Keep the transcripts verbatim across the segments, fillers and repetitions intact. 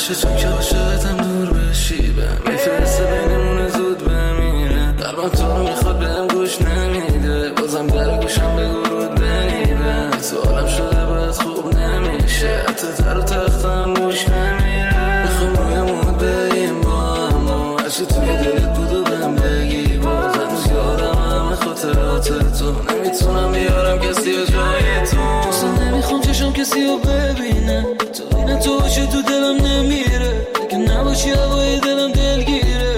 نشتون که عاشقتم دور بشی بهم میفرسته بینمونه زود بمیره قلبم تو رو میخواد بهم گوش نمیده بازم در گوشم بگو رود بمیره سوالم شده باید خوب نمیشه حتی تر و تختم گوش نمیره میخوام روی مود بریم با هم و هرچی توی دلت بود و بهم بگی باز هنوز یادم همه خاطرات تو نمیتونم بیارم کسی و جای تو اصلا نمیخوام چشم کسی رو ببینه تو اینه تو باشه تو دلم نمیره اگه نباشی هوای دلم دلگیره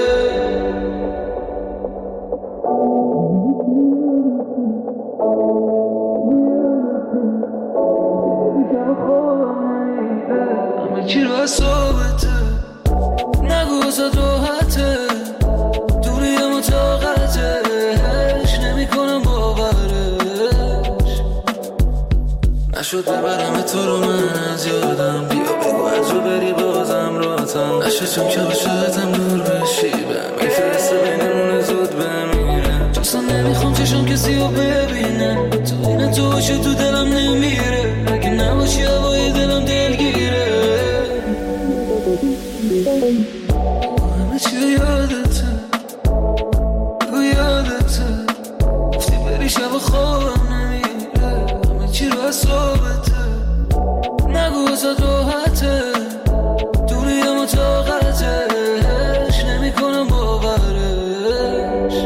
همه چی رو اصابته نگو ازت راحته دوری هم و طاقتش نمی کنم باورش نشد ببرم تو رو من از یادم بیا بگو هر جو بری بازم راتم نشد چون که عاشقتم دور بشی بهم میفرسته بینمونه زود بمیره اصلا نمیخوام چشم کسی رو ببینه تو اینه تو باشه تو دلم نمیره اگه نباشی هوای دلم دلگیره همه چی یادته بگو یادته گفتی بری شب خوابم نمیره همه چی رو اصابته نگو ازت راحته دوری هم و طاقتش نمی کنم باورش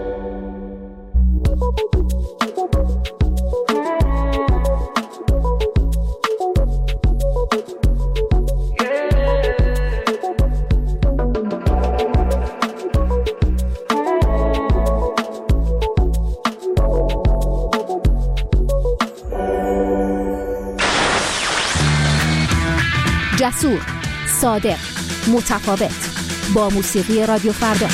جسور، صادق، متفاوت با موسیقی رادیو فردا.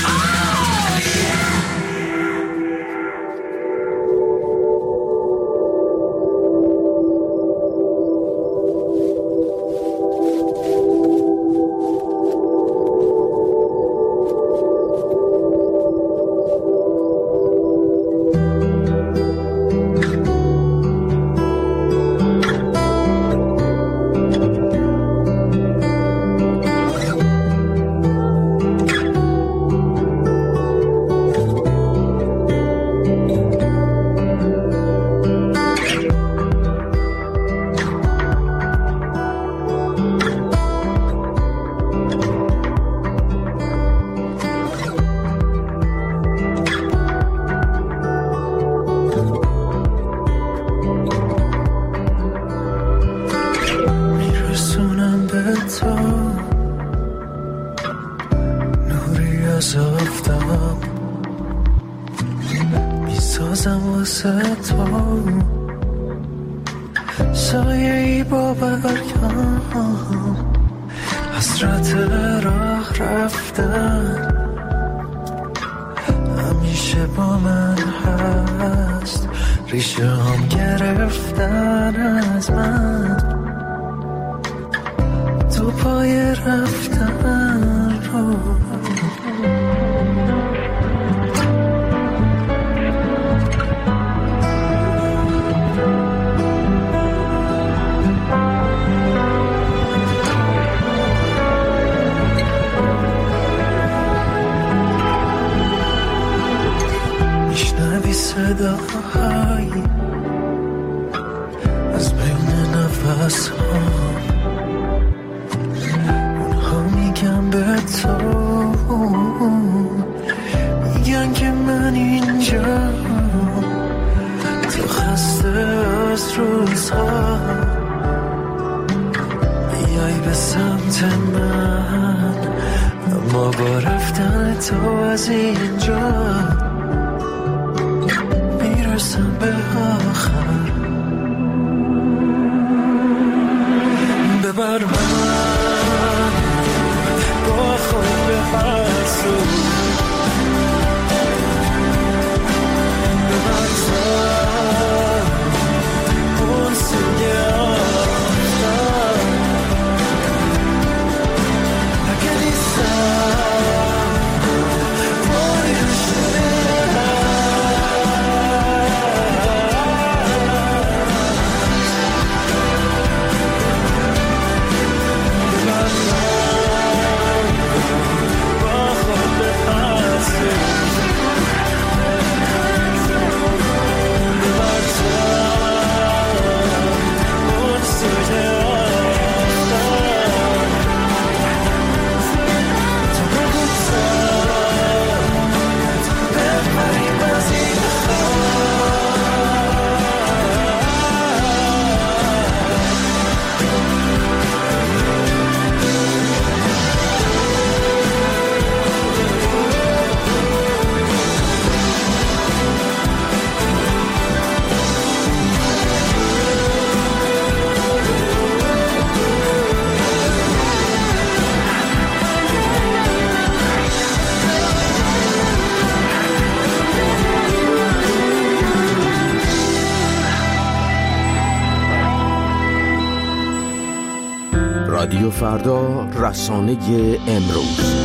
رادیو فردا، رسانه امروز.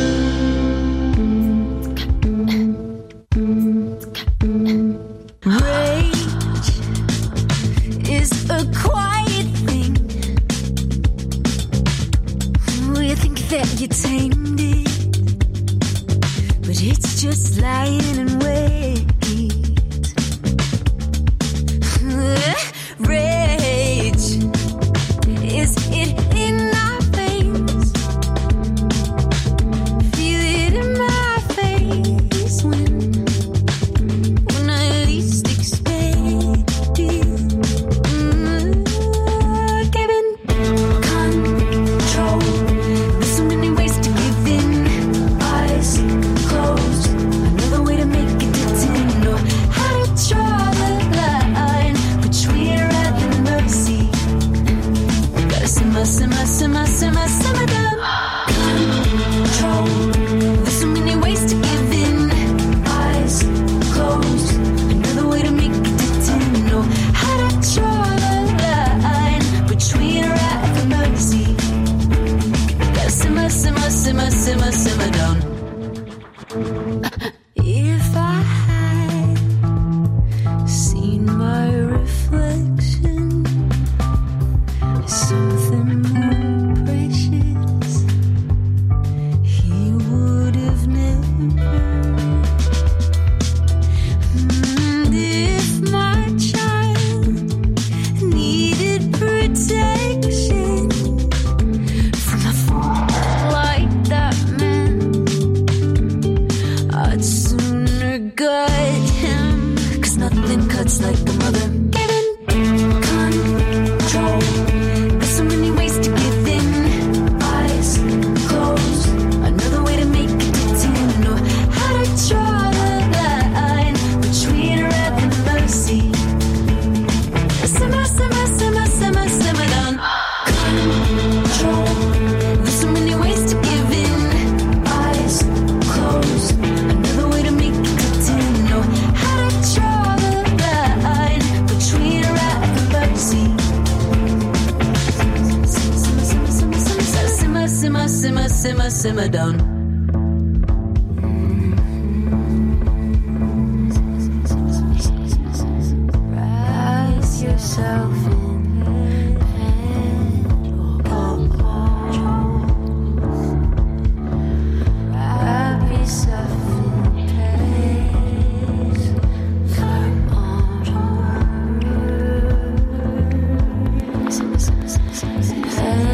Simmer, simmer down. Rise yourself in bed. Oh, oh. Wrap yourself in place. Come on. Simmer, simmer, simmer, simmer, simmer.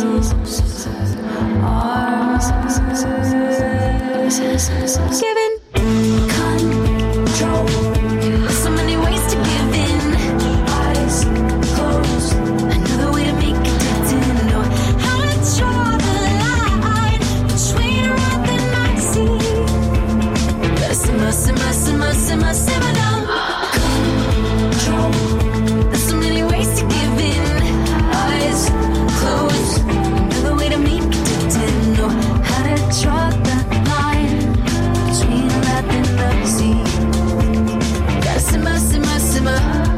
Giving control. There's so many ways to give in. Eyes closed. Another way to make it to know how to draw the line between rock and icy. Gotta simmer, simmer, simmer, simmer, simmer down. Control. There's so many ways to give in. Eyes closed. Another way to make it to know how to draw the line between rock and icy. Gotta simmer, simmer, simmer.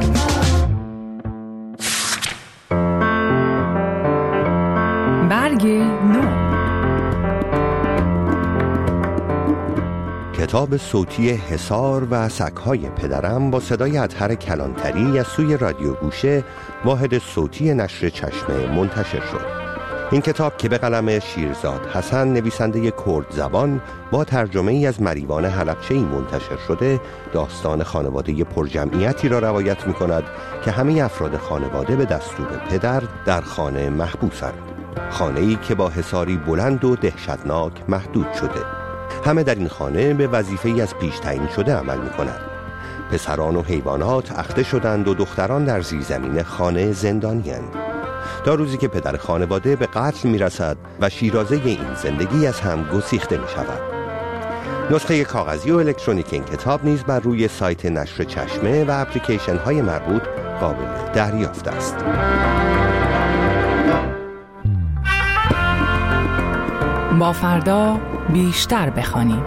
برگ نو. کتاب صوتی حصار و سگ‌های پدرم با صدای اطهر کلانتری از سوی رادیو گوشه، واحد صوتی نشر چشمه منتشر شد. این کتاب که به قلم شیرزاد حسن نویسنده کرد زبان با ترجمه ای از مریوان حلبچه‌ای منتشر شده، داستان خانواده پرجمعیتی را روایت می کند که همه افراد خانواده به دستور پدر در خانه محبوسند. خانه‌ای که با حصاری بلند و دهشتناک محدود شده. همه در این خانه به وظیفه‌ای از پیش تعیین شده عمل می کنند. پسران و حیوانات اخته شدند و دختران در زیرزمین خانه زندانی‌اند. تا روزی که پدر خانواده به قتل می رسد و شیرازه این زندگی از هم گسیخته می شود. نسخه کاغذی و الکترونیک این کتاب نیز بر روی سایت نشر چشمه و اپلیکیشن های مربوط قابل دریافت است. با فردا بیشتر بخوانیم.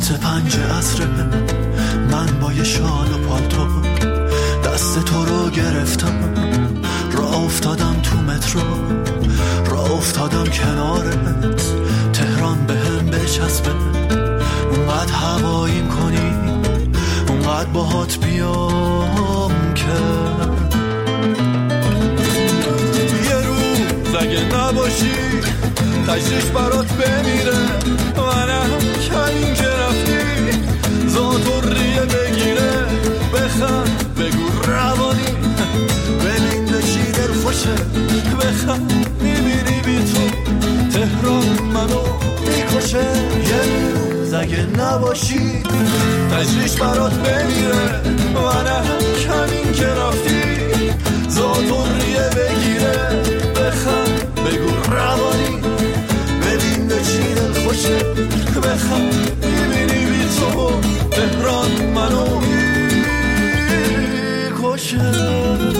ساعت پنج عصر من با یه شال و پالتو دست تو رو گرفتم، راه افتادم تو مترو، راه افتادم کنارت، تهران به هم بچسبه، اونقدر هواییم کنی، اونقدر باهات بیام که یه روز اگه نباشی تجریش برات بمیره، منم کمین که رفتی زاتوریه بگیره، بخند بگو روانی ببین دشی دل خوشه، بخند میبینی بی تو تهران منو میکشه، یه روز اگه نباشی تجریش برات بمیره، منم کمین که رفتی زاتوریه بگیره، بخند بگو روانی ببین دشی دل خوشه، بخند میبینی بی تو تهران منو میکشه.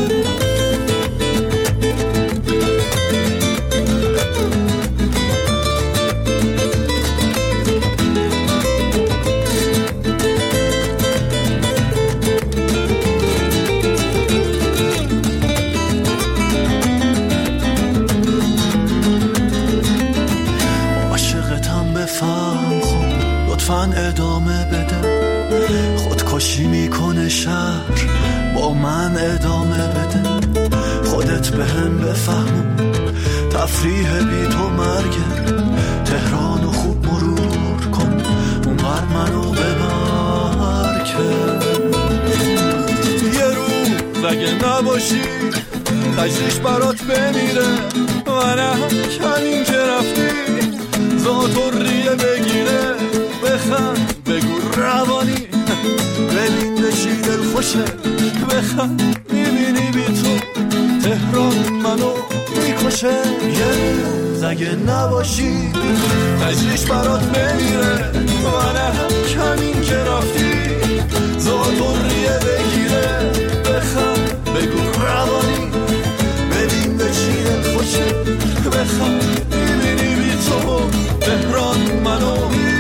ادامه بده، خودکشی میکنه شهر با من ادامه بده، خودت به هم بفهمون تفریح بی تو مرگه، تهرانو خوب مرور کن اونقدر منو ببر که یه روز اگه نباشی تجریش برات بمیره، منم کمین که رفتی زاتوریه بگیره، بخند بگو روانی ببین دشی دل خوشه، بخند میبینی بی تو تهران منو میکشه، یه روز اگه نباشی تجریش برات بمیره، منم کمین که رفتی زاتوریه بگیره، بخند بگو روانی ببین دشی دل خوشه، بخند میبینی بی تو تهران منو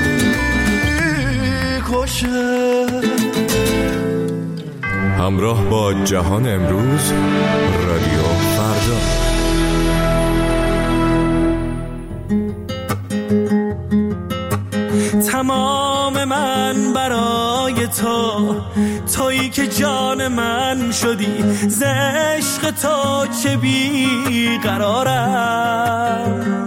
همراه با جهان امروز، رادیو فردا. تمام من برای تو، تویی که جان من شدی، ز عشق تو چه بی قرارم،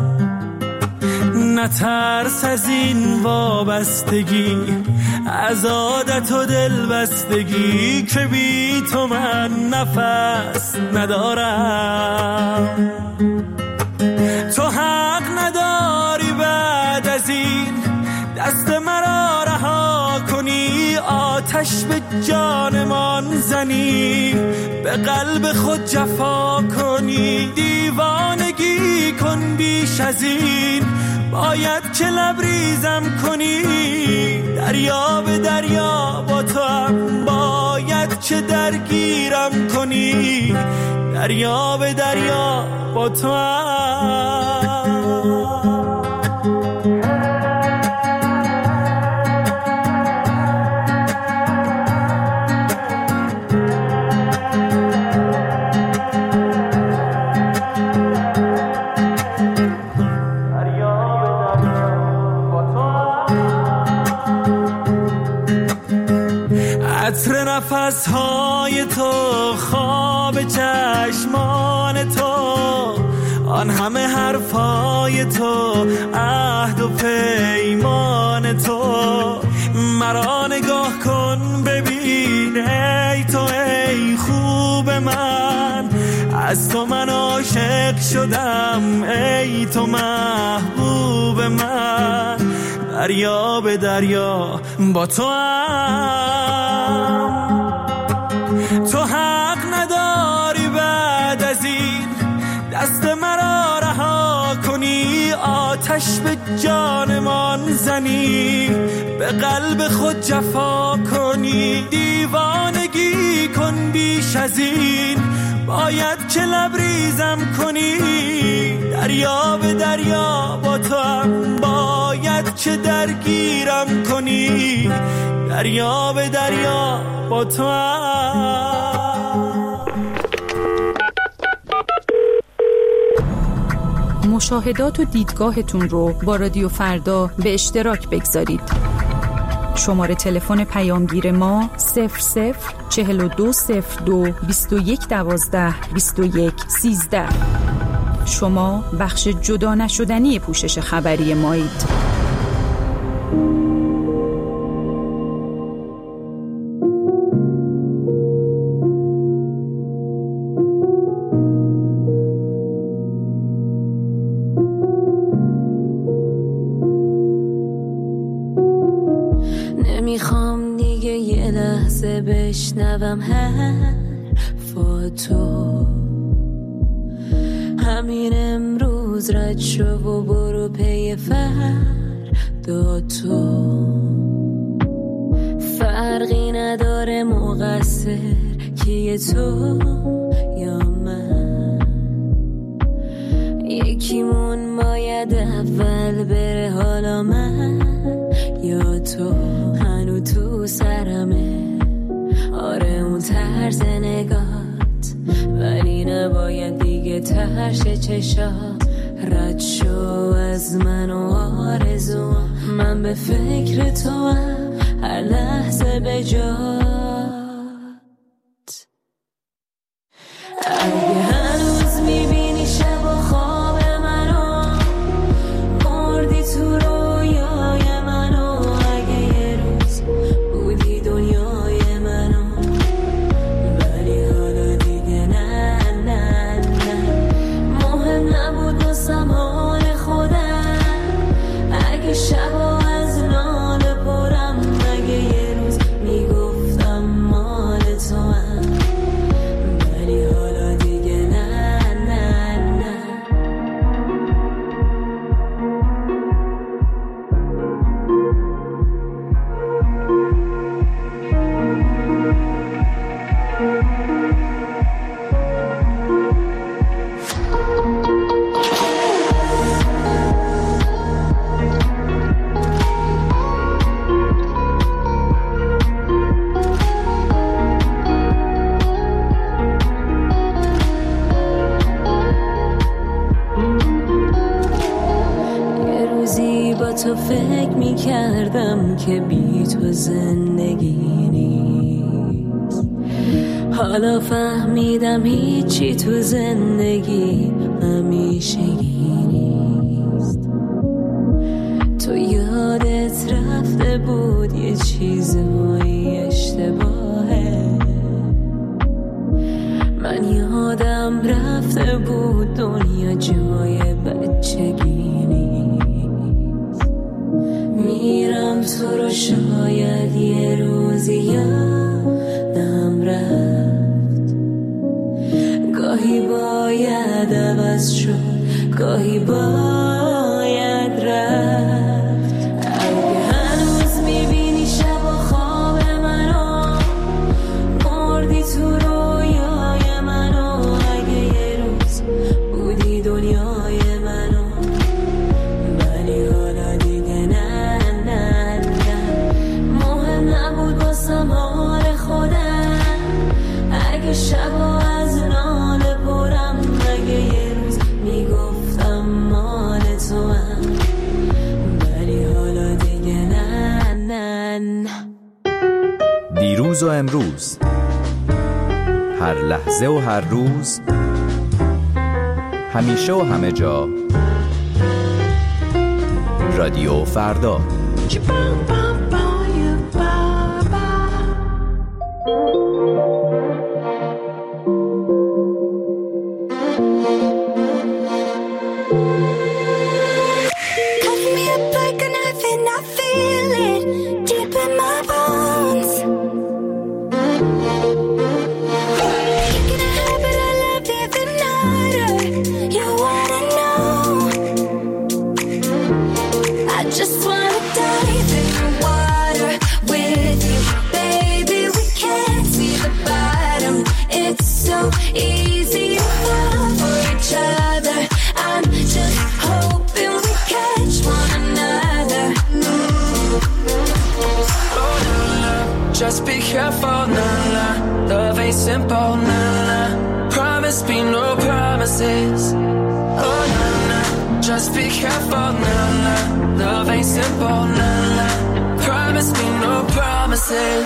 نترس از این وابستگی، از عادت و دل بستگی، که بی تو من نفس ندارم، تو حق نداری بعد از این دست مرا رها کنی، آتش به جانمان زنی، به قلب خود جفا کنی، دیوانگی کن بیش از این، باید که لبریزم کنی، دریا به دریا با تو هم باید که درگیرم کنی، دریا به دریا با تو هم. عطر نفسهای تو، خواب چشمان تو، آن همه حرفای تو، عهد و پیمان تو، مرا نگاه کن ببین ای تو ای خوب من، از تو من عاشق شدم ای تو محبوب من، دریا به دریا با تو هم، تو حق نداری بعد از این دست مرا رها کنی، آتش به جانمان زنی، به قلب خود جفا کنی، دیوانگی کن بیش از این، باید که لبریزم کنی، دریا به دریا با تو هم باید که درگیرم کنی، دریا به دریا با تو هم. مشاهدات و دیدگاهتون رو با رادیو فردا به اشتراک بگذارید. شماره تلفن پیامگیر ما صفر صفر چهل و دو صفر دو بیست و یک دوازده بیست و یک سیزده. شما بخش جدا نشدنی پوشش خبری مایید. نمیخوام دیگه یه لحظه بشنوم حرفاتو، همین امروز رد شو و برو پی فردا تو. فرقی نداره مقصر کیه تو یا من، یکیمون باید اول بره، حالا من یا تو. هنو تو سرمه آره اون طرز نگات، ولی نباید دیگه ترش چشات. رد شو از من و آرزوام، من به فکر تو هم هر لحظه به جات. اگه هنوز میبینی شب و خواب منو، مردی تو رویای منو. اگه یه روز بودی دنیای منو، ولی حالا دیگه نه نه نه. مهم نبود واسم حال خودم، اگه شبا از ناله پرم. اگه یه روز میگفتم مال تو هم، ولی حالا دیگه نه نه نه. یه روزی با تو فکر میکردم که بی تو زندگی نیست، حالا فهمیدم هیچی تو زندگی همیشگی نیست. تو یادت رفته بود یه چیزهایی اشتباهه، من یادم رفته بود دنیا جای بچگی نیست. میرم تو رو شاید یه روزی یادم رفت، گاهی باید عوض شد، گاهی باید رفت. اگه هنوز میبینی شب و خواب منو، مردی تو رویای منو. اگه یه روز بودی دنیای منو، ولی حالا دیگه نه نه نه. مهم نبود واسم حال خودم، اگه شبا از ناله پرم. اگه یه روز میگفتم مال تو هم، ولی حالا دیگه نه نه نه. دیروز و امروز، هر لحظه و هر روز، همیشه و همه جا. رادیو فردا. Cutting me up like a knife and I feel it deep in my bones. You can have it, I love even harder. You wanna know? I just wanna dive in the water with you, baby. We can't see the bottom. It's so easy to fall for each other. I'm just hoping we catch one another. careful, nah, nah. Love ain't simple, nah, nah. Promise me no promises. Oh, nah, nah. Just be careful, nah, nah. Love ain't simple, nah, nah. Promise me no promises.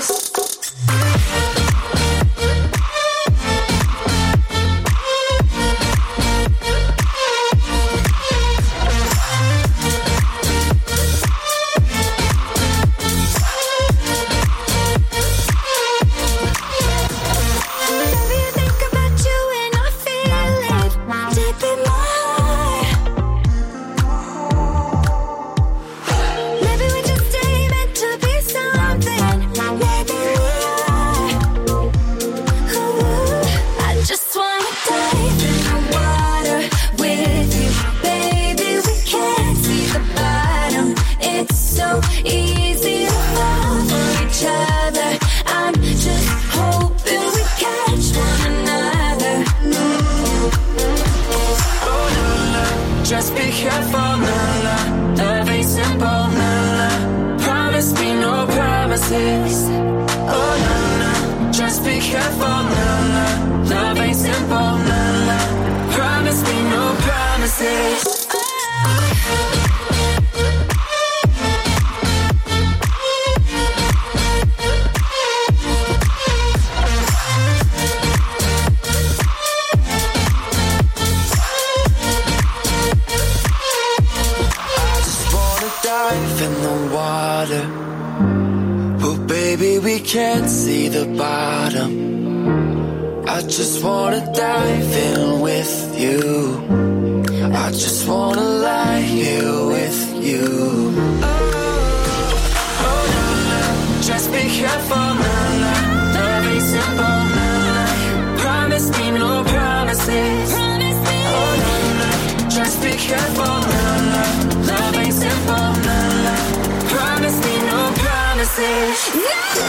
Can't see the bottom. I just wanna dive in with you. I just wanna lie here with you. Oh, oh, no, no. Just be careful, no, no. Love ain't simple, no, no. Promise me no promises. Promise me. Oh, no, no. Just be careful, no, no. Love ain't simple, no, no. Promise me no promises. No.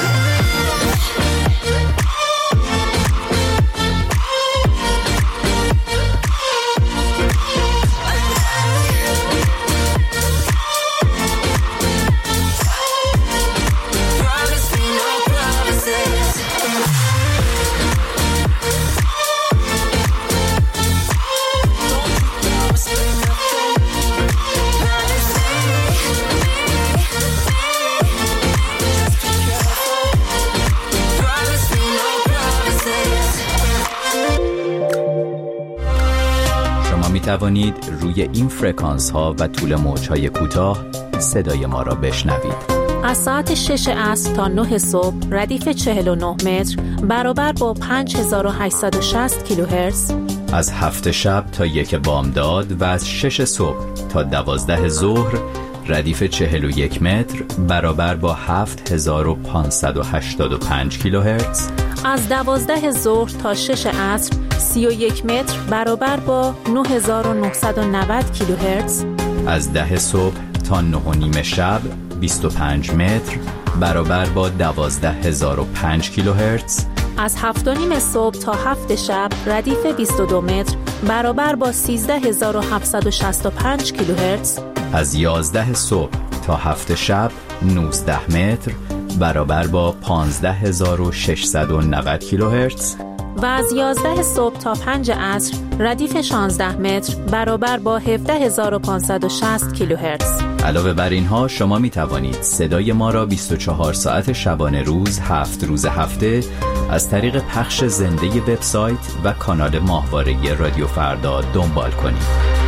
توانید روی این فرکانس ها و طول موج های کوتاه صدای ما را بشنوید. از ساعت شش عصر تا نه صبح ردیف چهل و نه متر برابر با پنج هزار و هشتصد و شصت کیلوهرتز. از هفت شب تا یک بامداد و از شش صبح تا دوازده ظهر ردیف چهل و یک متر برابر با هفت هزار و پانصد و هشتاد و پنج کیلوهرتز. از دوازده ظهر تا شش عصر سی و یک متر برابر با نه هزار و نهصد و نود کیلوهرتز. از ده صبح تا نه و نیم شب بیست و پنج متر برابر با دوازده هزار و پنج کیلوهرتز. از هفت و نیم صبح تا هفت شب ردیف بیست و دو متر برابر با سیزده هزار و هفتصد و شصت و پنج کیلوهرتز. از یازده صبح تا هفت شب نوزده متر برابر با پانزده هزار و ششصد و نود کیلوهرتز. و از یازده صبح تا پنج عصر ردیف شانزده متر برابر با هفده هزار و پانصد و شصت کیلوهرتز. علاوه بر اینها شما می توانید صدای ما را بیست و چهار ساعت شبانه روز هفت روز هفته از طریق پخش زنده وبسایت و کانال ماهواره رادیو فردا دنبال کنید.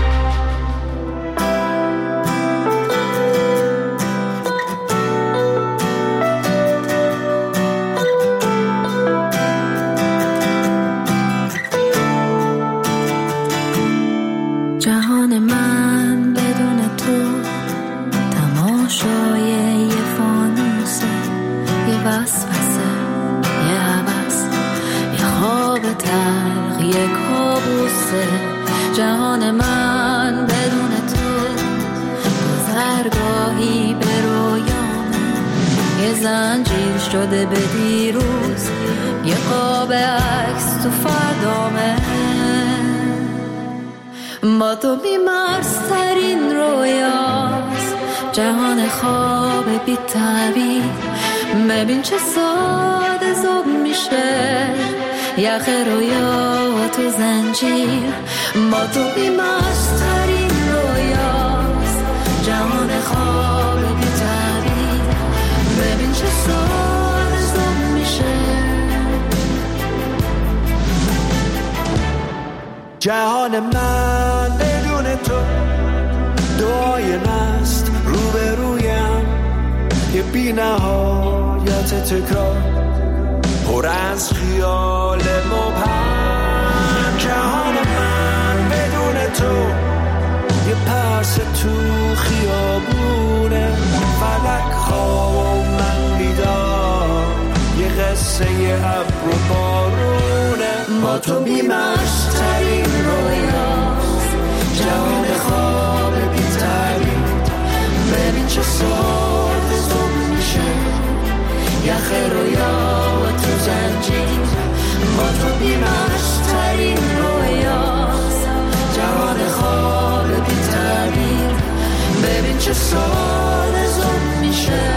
جهان من بدون تو تماشای یه فانوسه، یه وسوسه، یه هوس، یه خواب تلخ، یه کابوسه. جهان من بدون تو گذرگاهی به رویامه، یه زنجیر شده به دیروز، یه قاب عکس تو فردامه. با تو بیمارسترین رویاست، جهان خواب بی تعبیر، ببین چه ساده زوب میشه یخ رویا تو زنجیر با تو بیمسترین رویاست جهان خواب بی تعبیر ببین چه ساده زوب میشه جهان من بدون تو دعای نست روبرویم یه بی نهایت تکرار پر از خیال مبهم جهان من بدون تو یه پرس تو خیابونه فلک خواب و من بیدار یه قصه ابر و بارونه با تو بیمشترین رویاست جهان خواب بی تعبیر ببین چه ساده زوب میشه یخ رویا تو زنجیر با تو بیمشترین رویاست جهان خواب بی تعبیر ببین چه ساده زوب میشه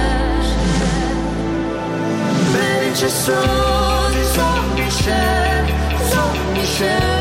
ببین چه ساده زوب میشه زوب میشه